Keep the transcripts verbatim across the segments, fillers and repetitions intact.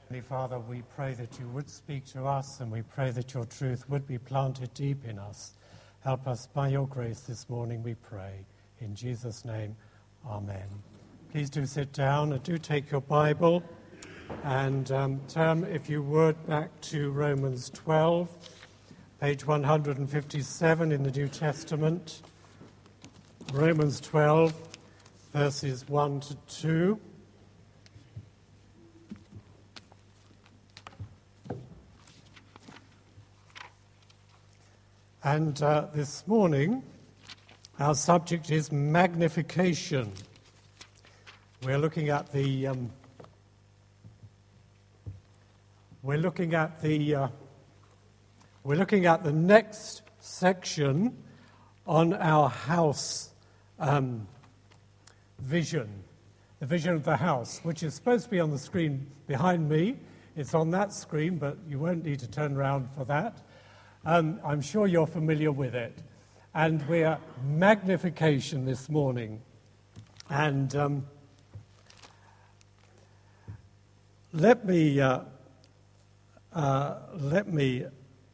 Heavenly Father, we pray that you would speak to us, and we pray that your truth would be planted deep in us. Help us by your grace this morning, we pray. In Jesus' name, amen. Please do sit down and do take your Bible and um, turn, if you would, back to Romans twelve, page one hundred fifty-seven in the New Testament. Romans twelve, verses one to two. And uh, this morning, our subject is magnification. We're looking at the um, we're looking at the uh, we're looking at the next section on our house um, vision, the vision of the house, which is supposed to be on the screen behind me. It's on that screen, but you won't need to turn around for that. Um, I'm sure you're familiar with it. And we're magnification this morning. And um, let me uh, uh, let me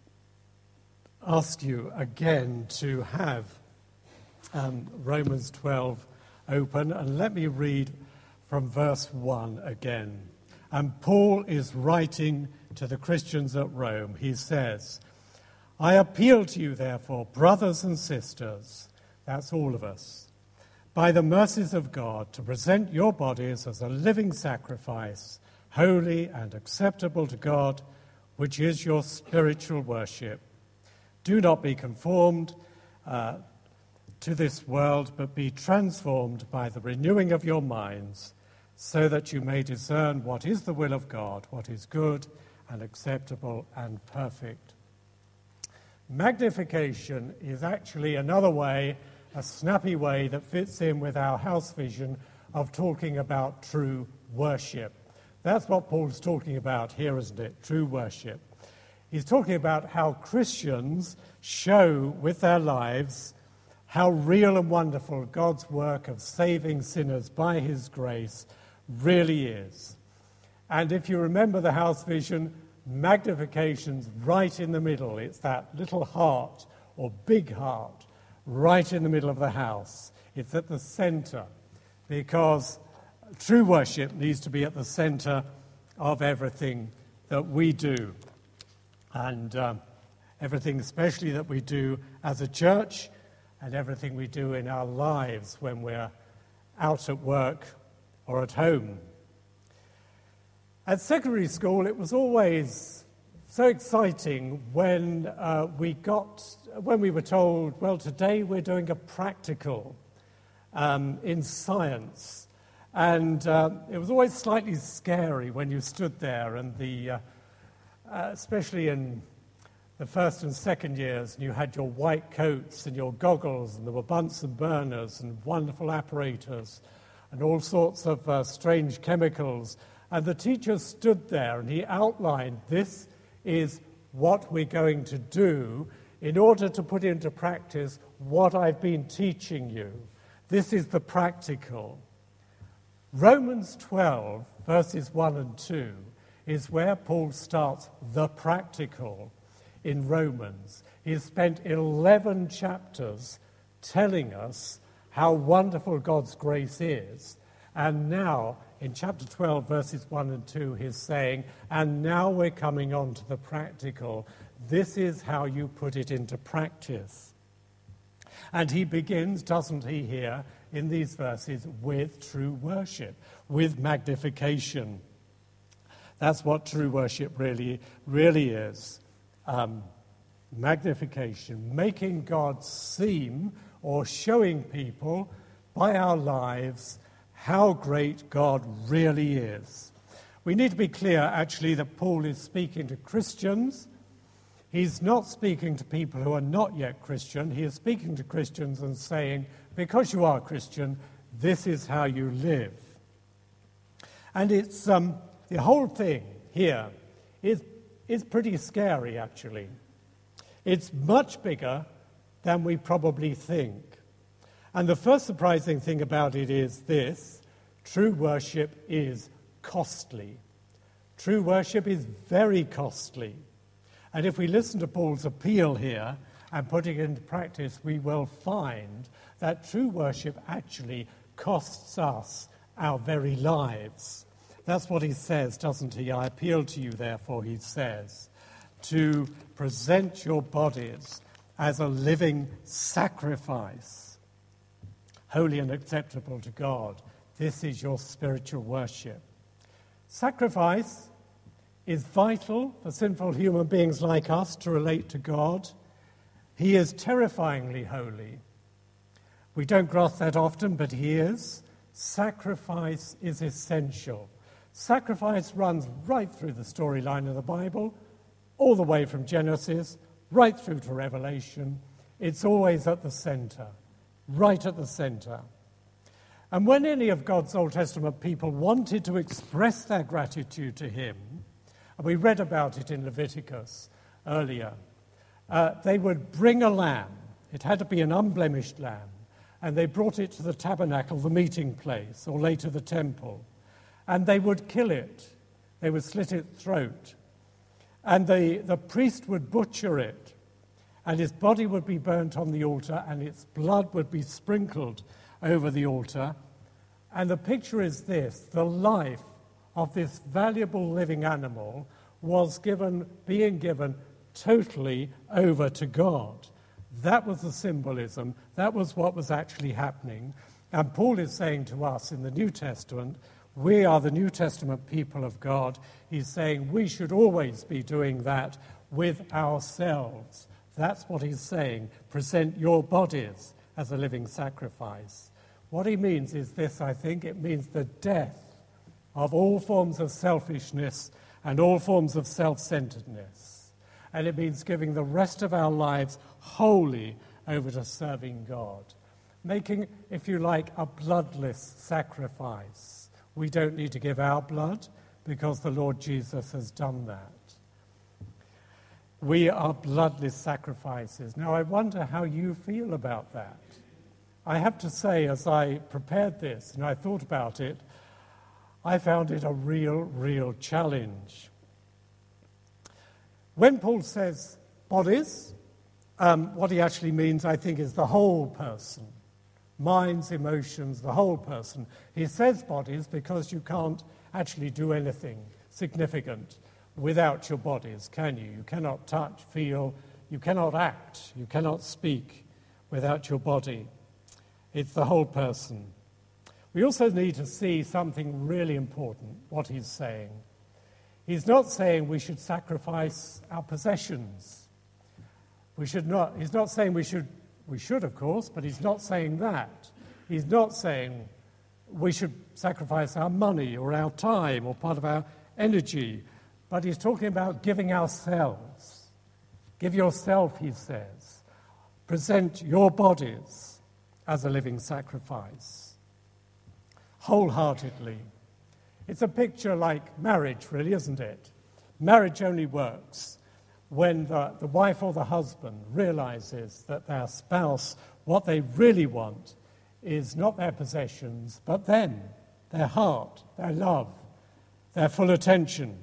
ask you again to have um, Romans twelve open, and let me read from verse one again. And Paul is writing to the Christians at Rome. He says, I appeal to you, therefore, brothers and sisters, that's all of us, by the mercies of God, to present your bodies as a living sacrifice, holy and acceptable to God, which is your spiritual worship. Do not be conformed uh, to this world, but be transformed by the renewing of your minds, so that you may discern what is the will of God, what is good and acceptable and perfect. Magnification is actually another way, a snappy way that fits in with our house vision of talking about true worship. That's what Paul's talking about here, isn't it? True worship. He's talking about how Christians show with their lives how real and wonderful God's work of saving sinners by his grace really is. And if you remember the house vision, magnification's right in the middle. It's that little heart or big heart right in the middle of the house. It's at the center, because true worship needs to be at the center of everything that we do, and um, everything especially that we do as a church, and everything we do in our lives when we're out at work or at home. At secondary school, it was always so exciting when uh, we got, when we were told, well, today we're doing a practical um, in science. And uh, it was always slightly scary when you stood there, and the, uh, uh, especially in the first and second years, and you had your white coats and your goggles, and there were Bunsen burners and wonderful apparatus and all sorts of uh, strange chemicals. And the teacher stood there and he outlined, this is what we're going to do in order to put into practice what I've been teaching you. This is the practical. Romans twelve, verses one and two, is where Paul starts the practical in Romans. He has spent eleven chapters telling us how wonderful God's grace is. And now, in chapter twelve, verses one and two, he's saying, and now we're coming on to the practical. This is how you put it into practice. And he begins, doesn't he, here, in these verses, with true worship, with magnification. That's what true worship really, really is. Um, magnification, making God seem, or showing people by our lives, how great God really is. We need to be clear, actually, that Paul is speaking to Christians. He's not speaking to people who are not yet Christian. He is speaking to Christians and saying, because you are Christian, this is how you live. And it's um, the whole thing here is, is pretty scary, actually. It's much bigger than we probably think. And the first surprising thing about it is this: true worship is costly. True worship is very costly. And if we listen to Paul's appeal here and put it into practice, we will find that true worship actually costs us our very lives. That's what he says, doesn't he? I appeal to you, therefore, he says, to present your bodies as a living sacrifice, holy and acceptable to God. This is your spiritual worship. Sacrifice is vital for sinful human beings like us to relate to God. He is terrifyingly holy. We don't grasp that often, but he is. Sacrifice is essential. Sacrifice runs right through the storyline of the Bible, all the way from Genesis, right through to Revelation. It's always at the center, right at the center. And when any of God's Old Testament people wanted to express their gratitude to him, and we read about it in Leviticus earlier, uh, they would bring a lamb. It had to be an unblemished lamb. And they brought it to the tabernacle, the meeting place, or later the temple. And they would kill it. They would slit its throat. And the, the priest would butcher it. And his body would be burnt on the altar, and its blood would be sprinkled over the altar. And the picture is this: the life of this valuable living animal was given, being given totally over to God. That was the symbolism. That was what was actually happening. And Paul is saying to us in the New Testament, we are the New Testament people of God. He's saying we should always be doing that with ourselves. That's what he's saying. Present your bodies as a living sacrifice. What he means is this, I think. It means the death of all forms of selfishness and all forms of self-centeredness. And it means giving the rest of our lives wholly over to serving God. Making, if you like, a bloodless sacrifice. We don't need to give our blood because the Lord Jesus has done that. We are bloodless sacrifices. Now, I wonder how you feel about that. I have to say, as I prepared this and I thought about it, I found it a real, real challenge. When Paul says bodies, um, what he actually means, I think, is the whole person. Minds, emotions, the whole person. He says bodies because you can't actually do anything significant without your bodies, can you? You cannot touch, feel, you cannot act, you cannot speak without your body. It's the whole person. We also need to see something really important, what he's saying. He's not saying we should sacrifice our possessions. We should not. He's not saying we should, we should, of course, but he's not saying that. He's not saying we should sacrifice our money or our time or part of our energy, but he's talking about giving ourselves. Give yourself, he says. Present your bodies as a living sacrifice, wholeheartedly. It's a picture like marriage, really, isn't it? Marriage only works when the, the wife or the husband realizes that their spouse, what they really want is not their possessions, but them, their heart, their love, their full attention.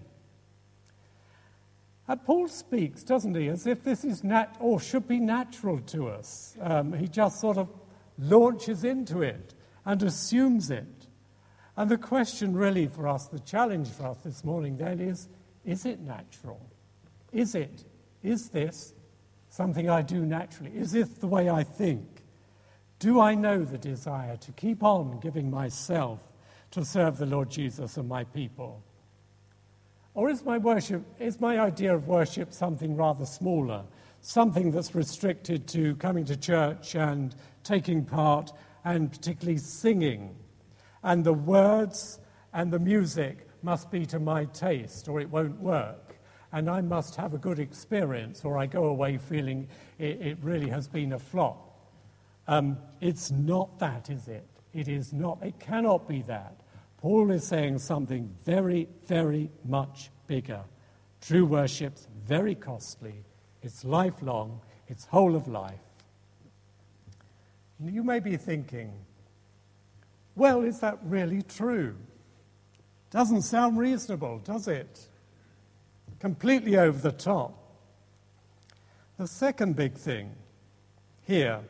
And Paul speaks, doesn't he, as if this is nat- or should be natural to us. Um, he just sort of launches into it and assumes it. And the question really for us, the challenge for us this morning then is, is it natural? Is it? Is this something I do naturally? Is this the way I think? Do I know the desire to keep on giving myself to serve the Lord Jesus and my people? Or is my worship, is my idea of worship something rather smaller, something that's restricted to coming to church and taking part and particularly singing? And the words and the music must be to my taste or it won't work. And I must have a good experience or I go away feeling it, it really has been a flop. Um, it's not that, is it? It is not. It cannot be that. Paul is saying something very, very much bigger. True worship's very costly. It's lifelong. It's whole of life. You may be thinking, well, is that really true? Doesn't sound reasonable, does it? Completely over the top. The second big thing here,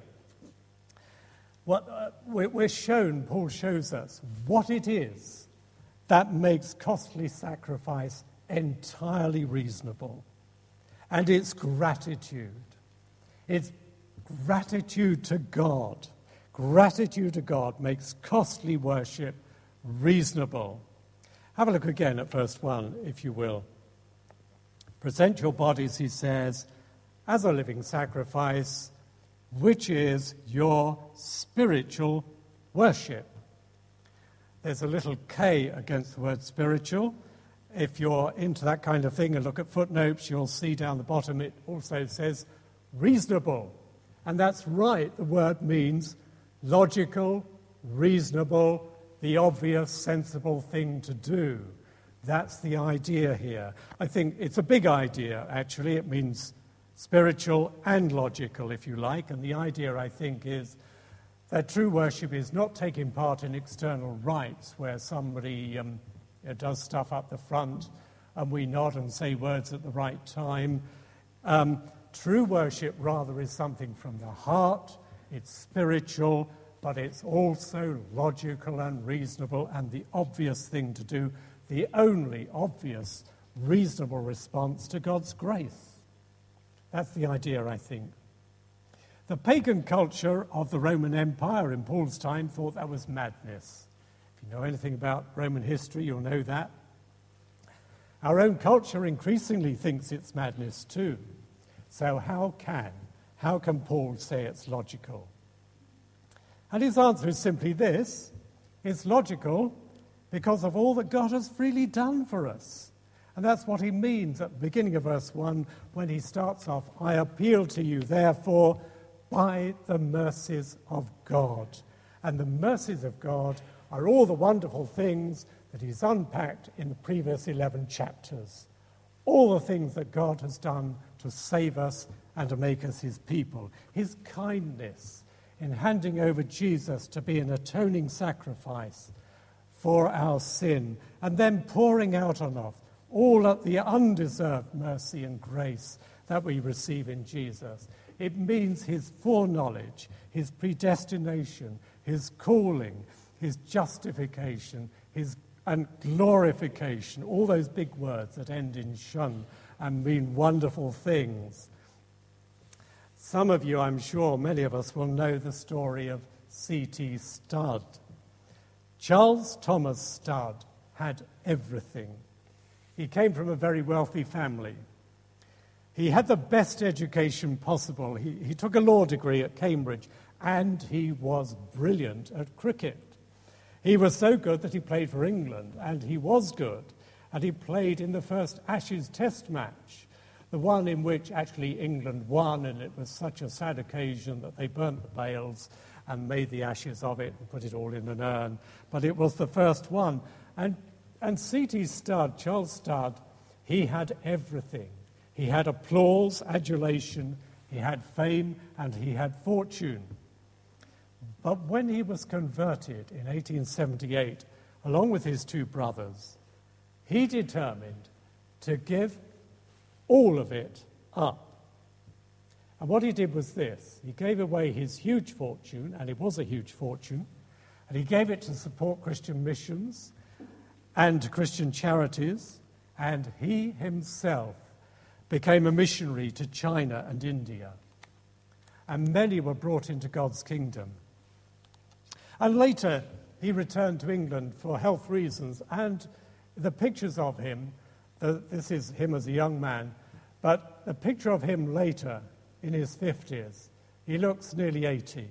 what uh, we're shown, Paul shows us, what it is that makes costly sacrifice entirely reasonable. And it's gratitude. It's gratitude to God. Gratitude to God makes costly worship reasonable. Have a look again at verse one, if you will. Present your bodies, he says, as a living sacrifice, which is your spiritual worship. There's a little K against the word spiritual. If you're into that kind of thing and look at footnotes, you'll see down the bottom it also says reasonable. And that's right, the word means logical, reasonable, the obvious, sensible thing to do. That's the idea here. I think it's a big idea, actually. It means spiritual and logical, if you like. And the idea, I think, is that true worship is not taking part in external rites where somebody um, does stuff up the front and we nod and say words at the right time. Um, true worship, rather, is something from the heart. It's spiritual, but it's also logical and reasonable and the obvious thing to do, the only obvious, reasonable response to God's grace. That's the idea, I think. The pagan culture of the Roman Empire in Paul's time thought that was madness. If you know anything about Roman history, you'll know that. Our own culture increasingly thinks it's madness too. So how can, how can Paul say it's logical? And his answer is simply this: it's logical because of all that God has freely done for us. And that's what he means at the beginning of verse one when he starts off, I appeal to you, therefore, by the mercies of God. And the mercies of God are all the wonderful things that he's unpacked in the previous eleven chapters. All the things that God has done to save us and to make us his people. His kindness in handing over Jesus to be an atoning sacrifice for our sin, and then pouring out on us all of the undeserved mercy and grace that we receive in Jesus. It means his foreknowledge, his predestination, his calling, his justification, his and glorification, all those big words that end in shun and mean wonderful things. Some of you, I'm sure, many of us will know the story of C T Studd. Charles Thomas Studd had everything. He came from a very wealthy family. He had the best education possible. He, he took a law degree at Cambridge, and he was brilliant at cricket. He was so good that he played for England, and he was good. And he played in the first Ashes Test match, the one in which actually England won, and it was such a sad occasion that they burnt the bales and made the ashes of it and put it all in an urn. But it was the first one. And, and C T Studd, Charles Studd, he had everything. He had applause, adulation, he had fame, and he had fortune. But when he was converted in eighteen seventy-eight, along with his two brothers, he determined to give all of it up. And what he did was this. He gave away his huge fortune, and it was a huge fortune, and he gave it to support Christian missions and Christian charities, and he himself became a missionary to China and India. And many were brought into God's kingdom. And later, he returned to England for health reasons, and the pictures of him, the, this is him as a young man, but the picture of him later, in his fifties, he looks nearly eighty.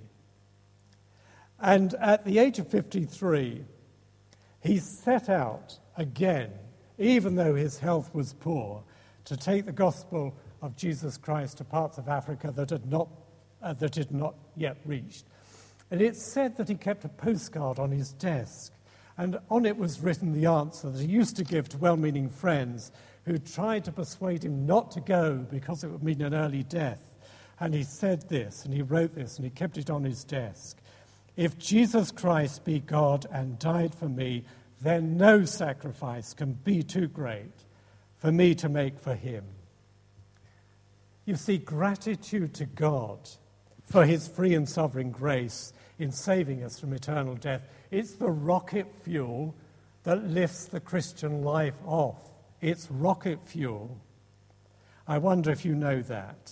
And at the age of fifty-three, he set out again, even though his health was poor, to take the gospel of Jesus Christ to parts of Africa that had not, uh, that had not yet reached. And it's said that he kept a postcard on his desk, and on it was written the answer that he used to give to well-meaning friends who tried to persuade him not to go because it would mean an early death. And he said this, and he wrote this, and he kept it on his desk. If Jesus Christ be God and died for me, then no sacrifice can be too great for me to make for him. You see, gratitude to God for his free and sovereign grace in saving us from eternal death, it's the rocket fuel that lifts the Christian life off. It's rocket fuel. I wonder if you know that.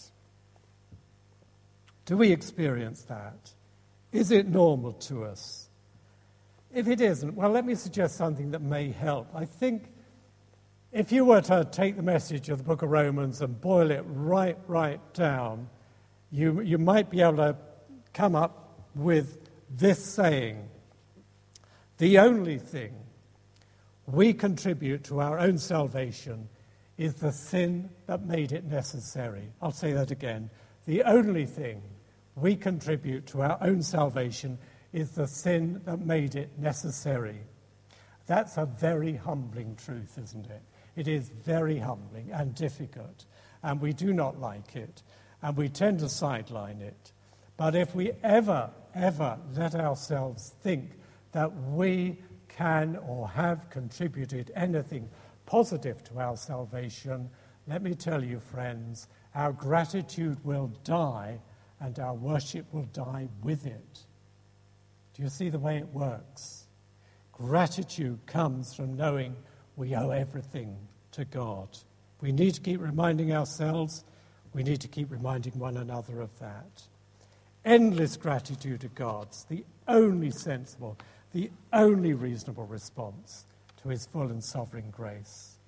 Do we experience that? Is it normal to us? If it isn't, well, let me suggest something that may help. I think if you were to take the message of the book of Romans and boil it right, right down, you, you might be able to come up with this saying: the only thing we contribute to our own salvation is the sin that made it necessary. I'll say that again. The only thing we contribute to our own salvation is the sin that made it necessary. That's a very humbling truth, isn't it? It is very humbling and difficult, and we do not like it, and we tend to sideline it. But if we ever, ever let ourselves think that we can or have contributed anything positive to our salvation, let me tell you, friends, our gratitude will die and our worship will die with it. Do you see the way it works? Gratitude comes from knowing we owe everything to God. We need to keep reminding ourselves, we need to keep reminding one another of that. Endless gratitude to God's the only sensible, the only reasonable response to his full and sovereign grace.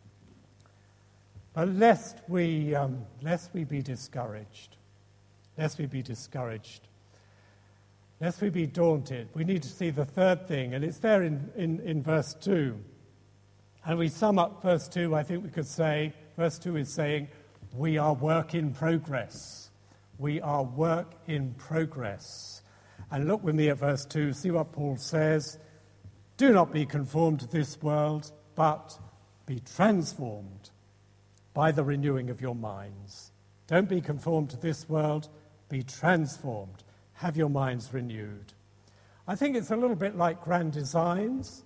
But lest we, um, lest we be discouraged, lest we be discouraged, lest we be daunted, we need to see the third thing, and it's there in, in, in verse two. And we sum up verse two, I think we could say, verse two is saying, we are work in progress. We are work in progress. And look with me at verse two, see what Paul says. Do not be conformed to this world, but be transformed by the renewing of your minds. Don't be conformed to this world, be transformed. Have your minds renewed. I think it's a little bit like Grand Designs.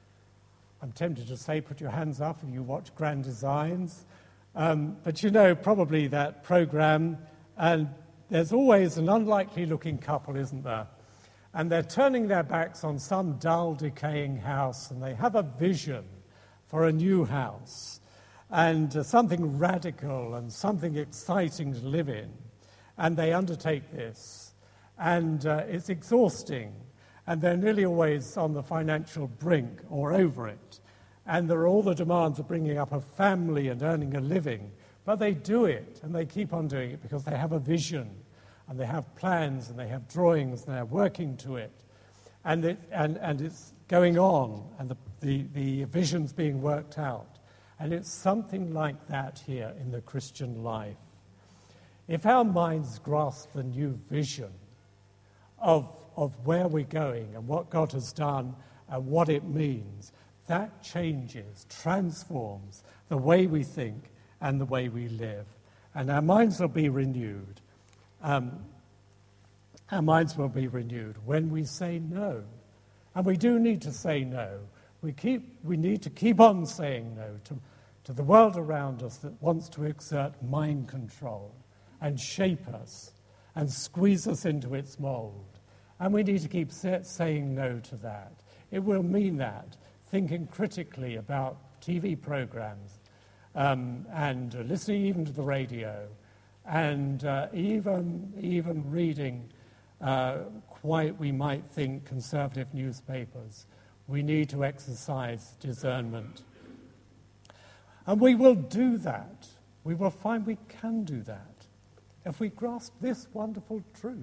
I'm tempted to say put your hands up if you watch Grand Designs. Um, but you know probably that program, and there's always an unlikely-looking couple, isn't there? And they're turning their backs on some dull, decaying house, and they have a vision for a new house, and uh, something radical and something exciting to live in. And they undertake this, and uh, it's exhausting, and they're nearly always on the financial brink or over it. And there are all the demands of bringing up a family and earning a living, but they do it, and they keep on doing it because they have a vision, and they have plans, and they have drawings, and they're working to it. And it, and, and it's going on, and the, the, the vision's being worked out. And it's something like that here in the Christian life. If our minds grasp the new vision of, of where we're going and what God has done and what it means, that changes, transforms the way we think and the way we live. And our minds will be renewed. Um, our minds will be renewed when we say no. And we do need to say no. We keep. We need to keep on saying no to, to the world around us that wants to exert mind control and shape us and squeeze us into its mold. And we need to keep say, saying no to that. It will mean that, thinking critically about T V programs um, and uh, listening even to the radio and uh, even, even reading uh, quite, we might think, conservative newspapers. We need to exercise discernment. And we will do that. We will find we can do that if we grasp this wonderful truth.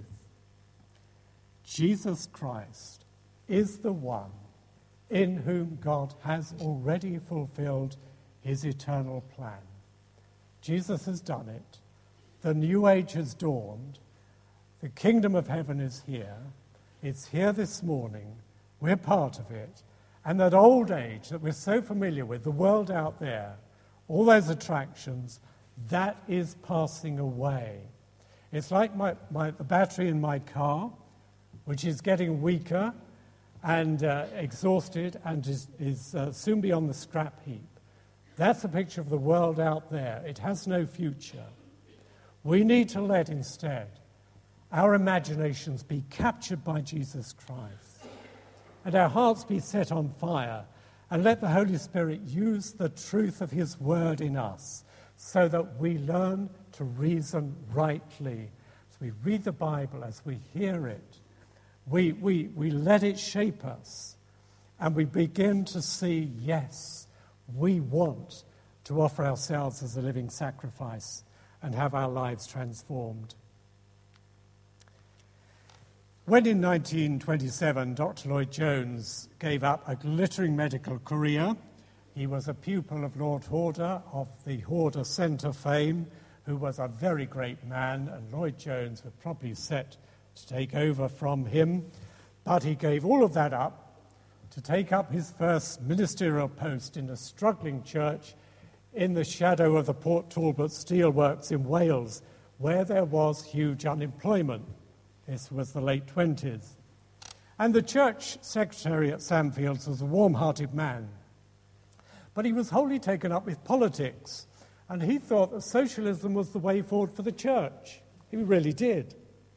Jesus Christ is the one in whom God has already fulfilled his eternal plan. Jesus has done it. The new age has dawned. The kingdom of heaven is here. It's here this morning. We're part of it. And that old age that we're so familiar with, the world out there, all those attractions, that is passing away. It's like my, my, the battery in my car, which is getting weaker, and uh, exhausted and is, is uh, soon be on the scrap heap. That's a picture of the world out there. It has no future. We need to let instead our imaginations be captured by Jesus Christ and our hearts be set on fire, and let the Holy Spirit use the truth of his word in us so that we learn to reason rightly. As we read the Bible, as we hear it, we, we, we let it shape us, and we begin to see, yes, we want to offer ourselves as a living sacrifice and have our lives transformed. When in nineteen twenty-seven, Doctor Lloyd-Jones gave up a glittering medical career, he was a pupil of Lord Horder of the Horder Centre fame, who was a very great man, and Lloyd-Jones was probably set to take over from him. But he gave all of that up to take up his first ministerial post in a struggling church in the shadow of the Port Talbot Steelworks in Wales, where there was huge unemployment. This was the late twenties. And the church secretary at Sandfields was a warm-hearted man. But he was wholly taken up with politics, and he thought that socialism was the way forward for the church. He really did.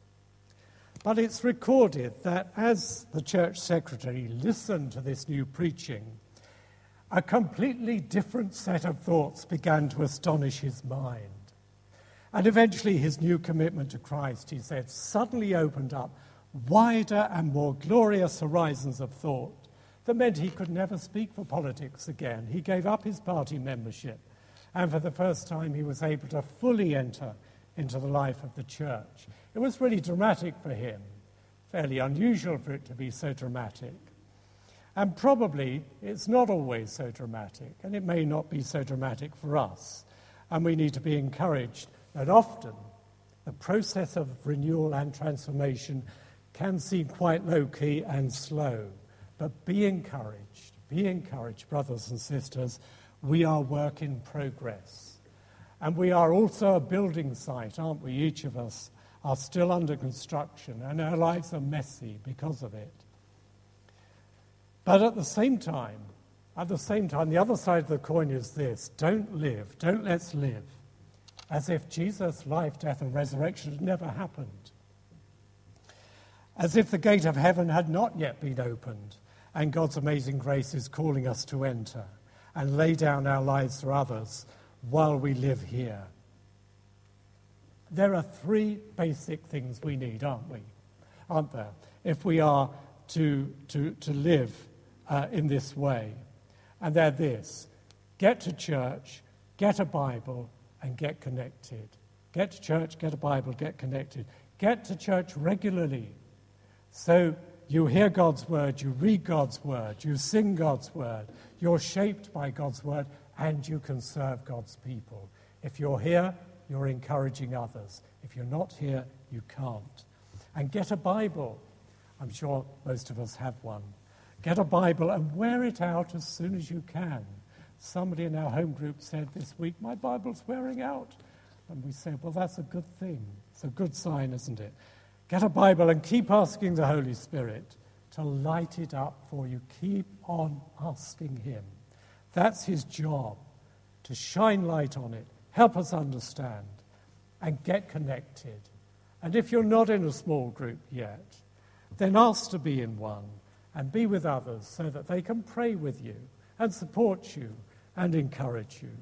But it's recorded that as the church secretary listened to this new preaching, a completely different set of thoughts began to astonish his mind. And eventually his new commitment to Christ, he said, suddenly opened up wider and more glorious horizons of thought that meant he could never speak for politics again. He gave up his party membership, and for the first time he was able to fully enter into the life of the church. It was really dramatic for him, fairly unusual for it to be so dramatic. And probably it's not always so dramatic, and it may not be so dramatic for us. And we need to be encouraged that often the process of renewal and transformation can seem quite low-key and slow. But be encouraged, be encouraged, brothers and sisters. We are work in progress. And we are also a building site, aren't we? Each of us are still under construction, and our lives are messy because of it. But at the same time, at the same time, the other side of the coin is this: don't live, don't let's live as if Jesus' life, death, and resurrection had never happened. As if the gate of heaven had not yet been opened, and God's amazing grace is calling us to enter and lay down our lives for others while we live here. There are three basic things we need, aren't we? Aren't there? If we are to, to, to live uh, in this way. And they're this: get to church, get a Bible, and get connected. Get to church, get a Bible, get connected. Get to church regularly. So you hear God's word, you read God's word, you sing God's word, you're shaped by God's word, and you can serve God's people. If you're here, you're encouraging others. If you're not here, you can't. And get a Bible. I'm sure most of us have one. Get a Bible and wear it out as soon as you can. Somebody in our home group said this week, my Bible's wearing out. And we said, well, that's a good thing. It's a good sign, isn't it? Get a Bible and keep asking the Holy Spirit to light it up for you. Keep on asking him. That's his job, to shine light on it, help us understand, and get connected. And if you're not in a small group yet, then ask to be in one and be with others so that they can pray with you and support you and encourage you.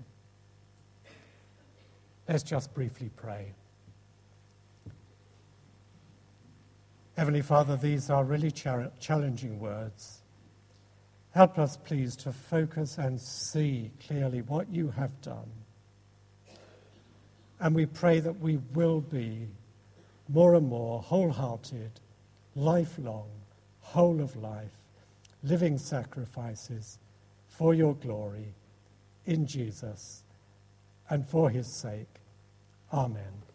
Let's just briefly pray. Heavenly Father, these are really char- challenging words. Help us, please, to focus and see clearly what you have done. And we pray that we will be more and more wholehearted, lifelong, whole of life, living sacrifices for your glory in Jesus and for his sake. Amen.